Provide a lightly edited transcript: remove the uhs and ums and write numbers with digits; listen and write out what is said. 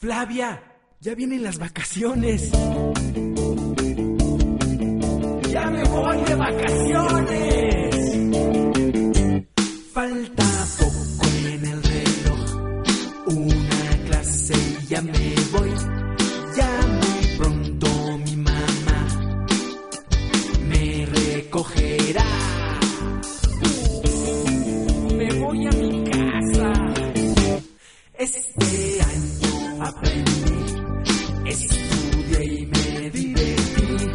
Flavia, ya vienen las vacaciones. ¡Ya me voy de vacaciones! Falta poco en el reloj, una clase y ya me voy. Ya muy pronto mi mamá me recogerá. Me voy a mi casa.